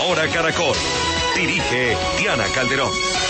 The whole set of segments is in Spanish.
Hora Caracol. Dirige Diana Calderón.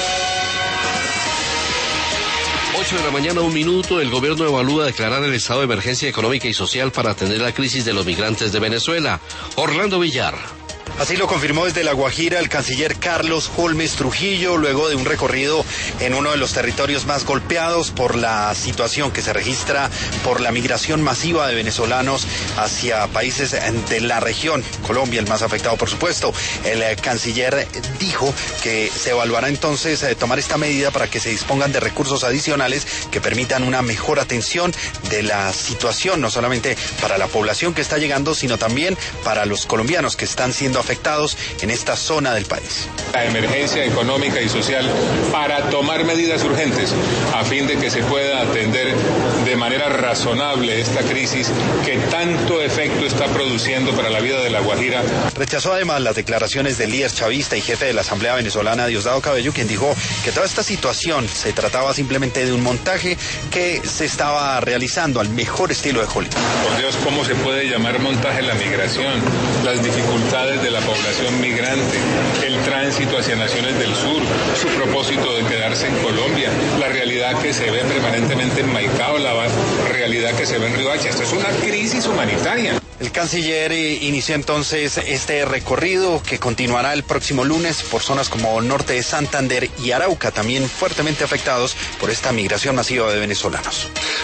8 de la mañana, 1 minuto. El gobierno evalúa declarar el estado de emergencia económica y social para atender la crisis de los migrantes de Venezuela. Orlando Villar. Así lo confirmó desde La Guajira el canciller Carlos Holmes Trujillo, luego de un recorrido en uno de los territorios más golpeados por la situación que se registra por la migración masiva de venezolanos hacia países de la región. Colombia, el más afectado, por supuesto. El canciller dijo que se evaluará entonces tomar esta medida para que se dispongan de recursos adicionales que permitan una mejor atención de la situación, no solamente para la población que está llegando, sino también para los colombianos que están siendo afectados en esta zona del país. La emergencia económica y social para tomar medidas urgentes a fin de que se pueda atender de manera razonable esta crisis que tanto efecto está produciendo para la vida de La Guajira. Rechazó además las declaraciones del líder chavista y jefe de la Asamblea Venezolana, Diosdado Cabello, quien dijo que toda esta situación se trataba simplemente de un montaje que se estaba realizando al mejor estilo de Hollywood. Por Dios, ¿cómo se puede llamar montaje la migración? Las dificultades de la población migrante, el tránsito hacia naciones del sur, su propósito de quedarse en Colombia, la realidad que se ve permanentemente en Maicao, la realidad que se ve en Riohacha. Esto es una crisis humanitaria. El canciller inició entonces este recorrido que continuará el próximo lunes por zonas como norte de Santander y Arauca, también fuertemente afectados por esta migración masiva de venezolanos.